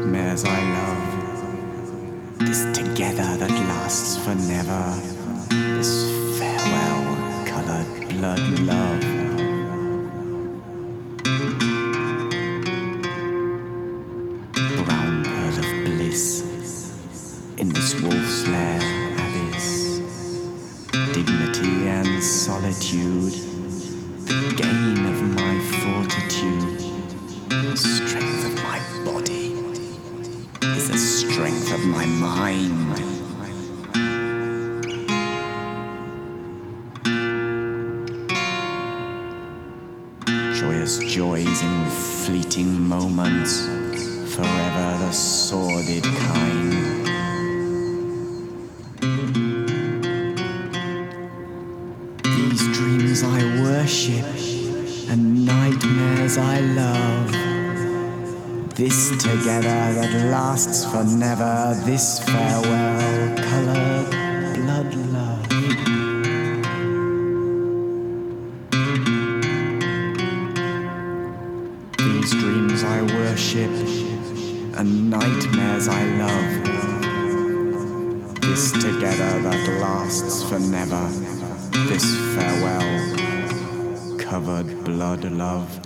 nightmares I love. This together that lasts for never. This farewell colored blood love. Brown pearl of bliss in this wolf's lair abyss. Dignity and solitude, the gain of my fortitude. The strength of my body is the strength of my mind. Joyous joys in fleeting moments, forever the sordid kind. These dreams I worship and nightmares I love. This together that lasts for never. This farewell colored blood love. These dreams I worship and nightmares I love. This together that lasts for never. This farewell covered blood love.